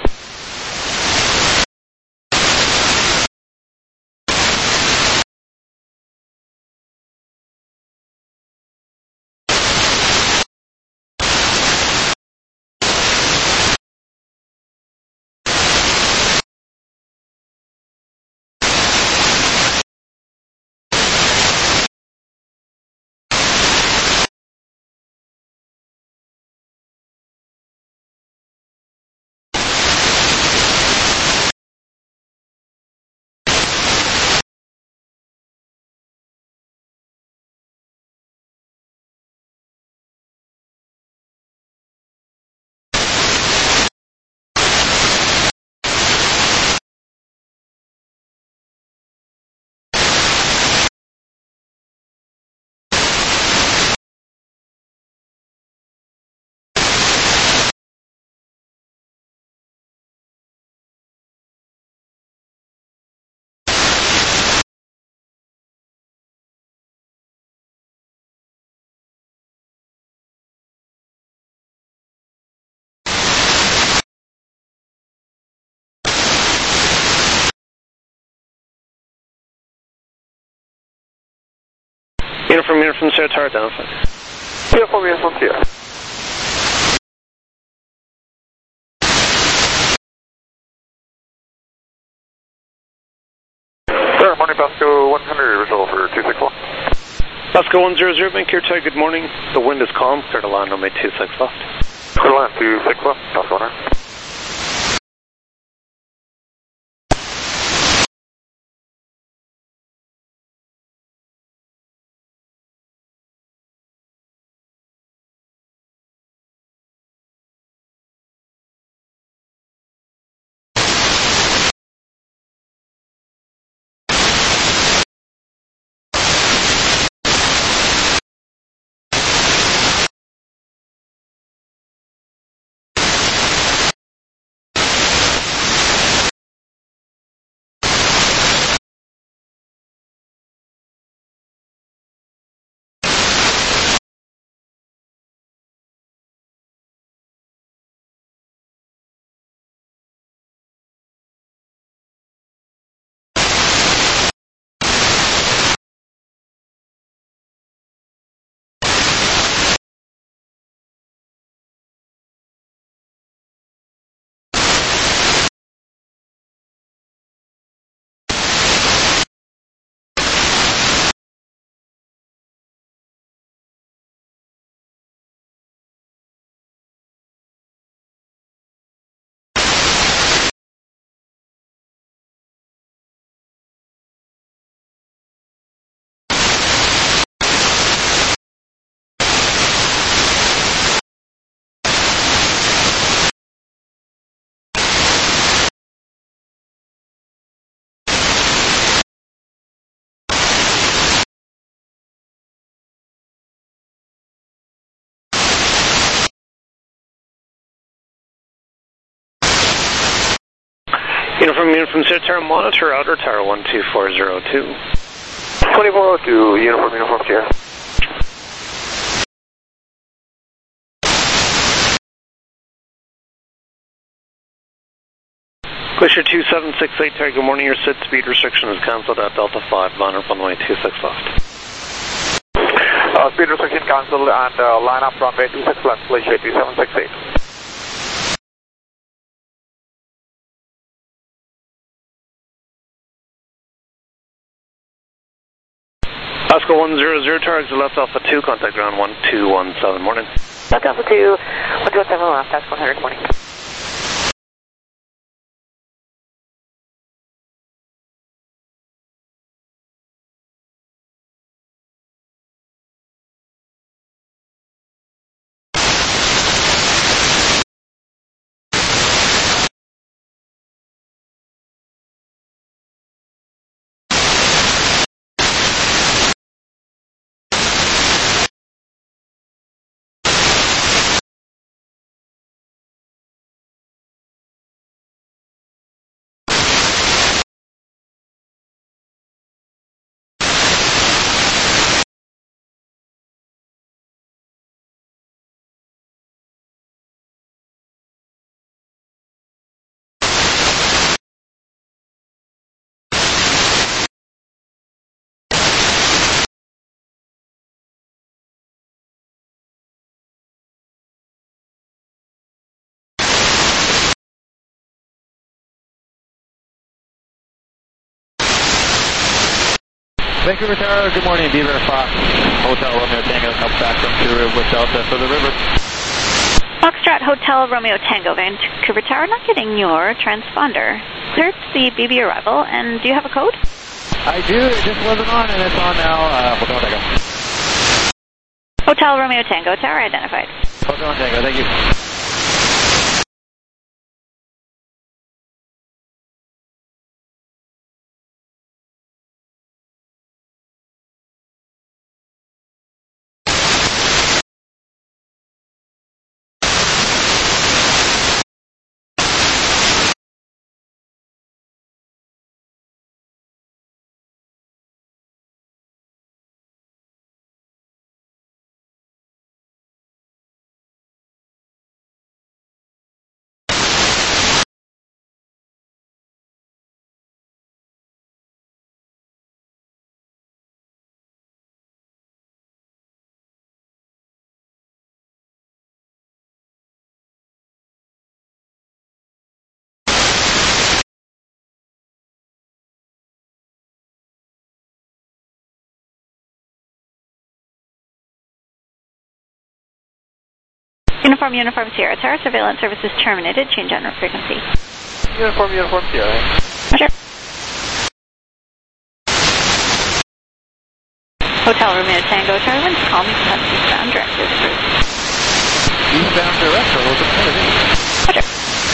Uniform Sierra, Tower, identified. Uniform Sierra. Sir, morning, Pasco 100, result for 261. Pasco 100, Vancouver, Tower, good morning. The wind is calm, clear to land, runway 26 left. Clear to land 26 left, Pasco 100. Uniform Sierra, Tower, monitor outer tower 12402. 2402, Uniform Sierra. Glacier 2768, Tower, good morning. Your SID speed restriction is cancelled at Delta 5, line up runway 26 left. Speed restriction cancelled and line up runway 26 left, Glacier 2768. Pasco 100, Tower, left Alpha 2, contact ground 1217, morning. Left Alpha 2, 1217 left, Pasco 100, morning. Vancouver Tower, good morning, Beaver Fox, Hotel Romeo Tango, up back from Kuru with Delta for the river. Foxtrot Hotel Romeo Tango, Vancouver Tower, not getting your transponder. Cleared the BB arrival, and do you have a code? I do, it just wasn't on, and it's on now. Hotel Tango. Hotel Romeo Tango, tower identified. Hotel Tango, thank you. Uniform Sierra Tower, surveillance services terminated, change on frequency. Uniform Sierra. Roger. Hotel Romeo Tango, Charlie, when to call me, contact eastbound directed route. Eastbound direct, or was it Roger.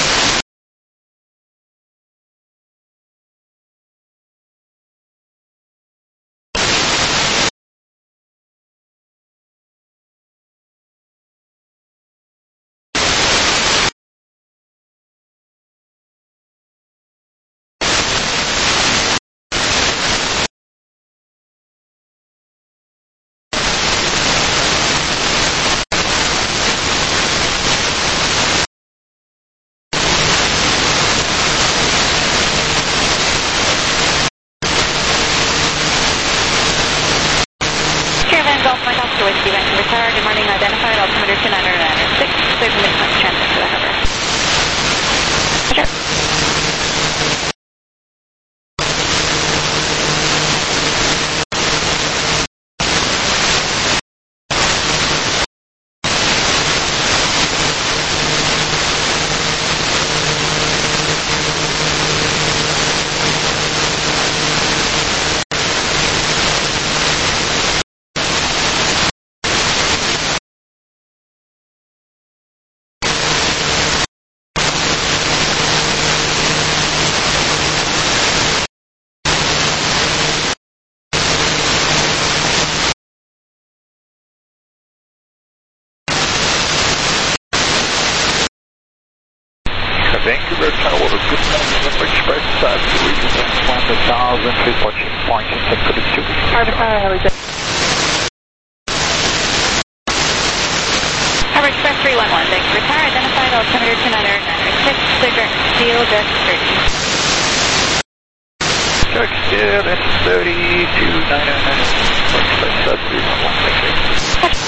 Vancouver Tower, good morning, identified, altimeter 2996, clear for midpoint transit to the harbor. Roger. Vancouver Tower, good morning, November Express, region 1000, 314 points, and for the 2. Harbor Express 311, Vancouver Tower, identified, altimeter 2996, clear direct steel, direct 30. Direct steel, that's 30 to 999, Express 311, thank you.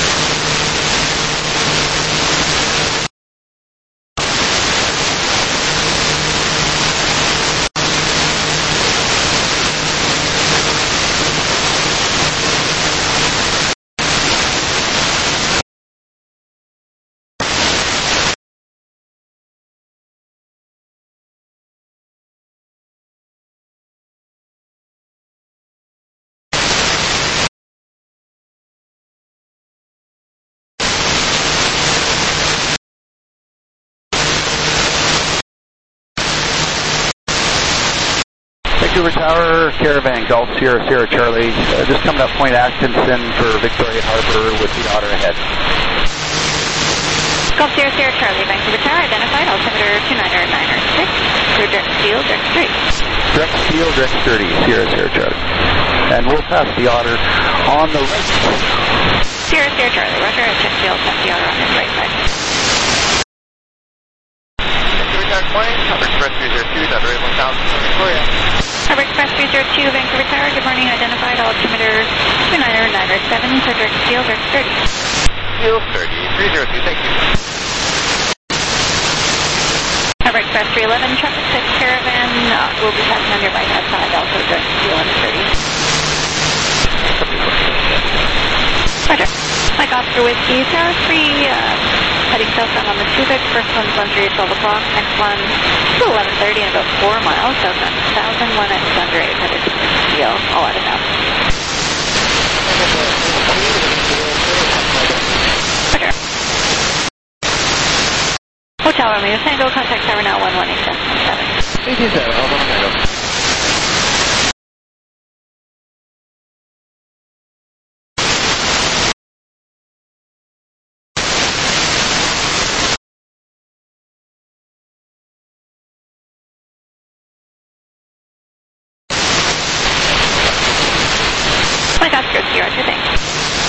Vancouver Tower, Caravan, Golf Sierra, Sierra Charlie, just coming up Point Atkinson for Victoria Harbor with the Otter ahead. Golf Sierra, Sierra Charlie, Vancouver Tower, identified, altimeter 2996, clear direct steel, direct 30. Direct steel, direct 30, Sierra, Sierra Charlie. And we'll pass the Otter on the right. Sierra, Sierra Charlie, Roger, I check the pass the Otter on his right side. Vancouver Tower, morning, Harbor Express 302, Dr. 1000, Victoria. Harbor Express 302, Vancouver Tower, good morning, identified, altimeter 2997, clear direct steel, direct 30. Steel 30, 302, thank you. Harbor Express 311, traffic 6 Caravan, will be passing on your right hand side, also direct steel and 30. Oscar Whiskey, Tower 3, heading southbound on the 2 Vic. First one's on 3 at 12 o'clock. Next one, 11:30 and about 4 miles. Southbound 1001 at Thunder 8, headed to Steel, all out of bounds. Roger. Hotel Romeo Tango, contact tower now 118.7. 18.7, hold on, Tango. Mike Oscar Whiskey, Roger, thanks.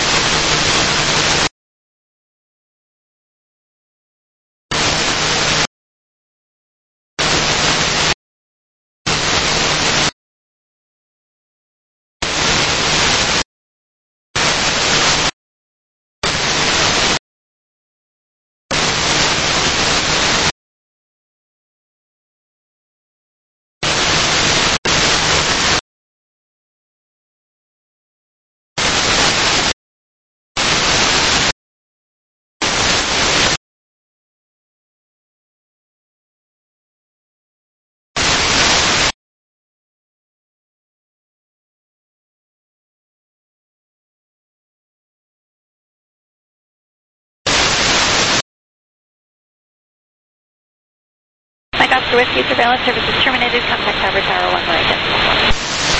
Mike Oscar Whiskey, surveillance services terminated. Contact tower 118.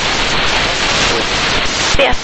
See ya.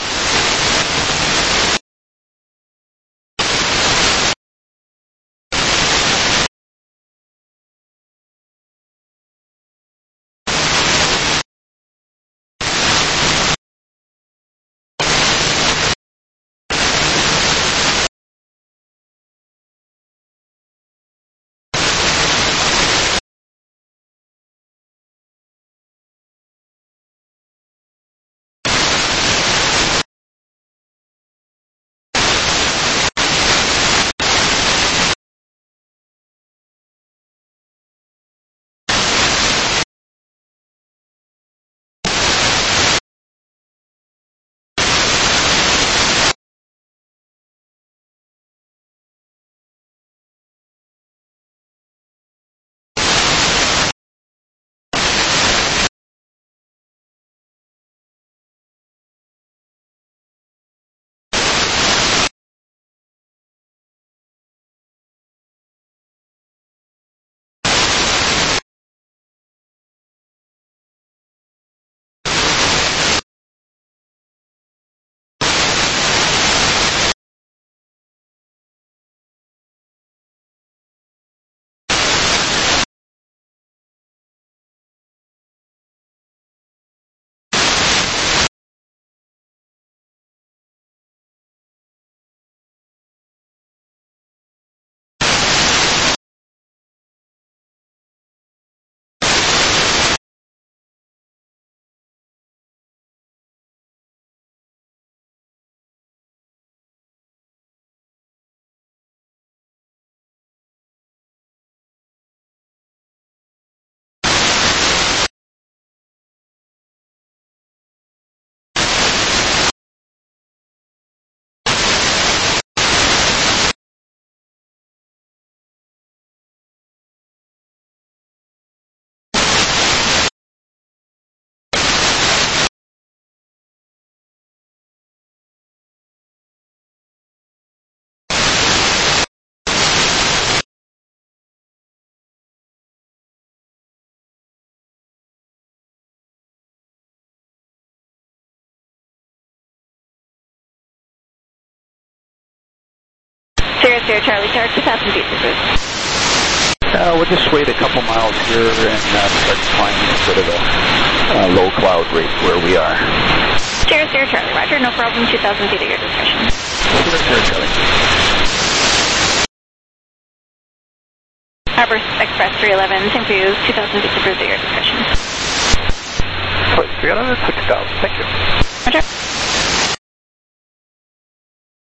Sierra Charlie Tower 2000 feet, please. We'll just wait a couple miles here and start to find a bit of a low cloud rate where we are. Sierra Charlie, Roger, no problem, 2,000 feet at your discretion. Sierra Charlie. Harbor Express 311, same for you, 2,000 feet approved at your discretion. 311, 6,000, thank you. Roger.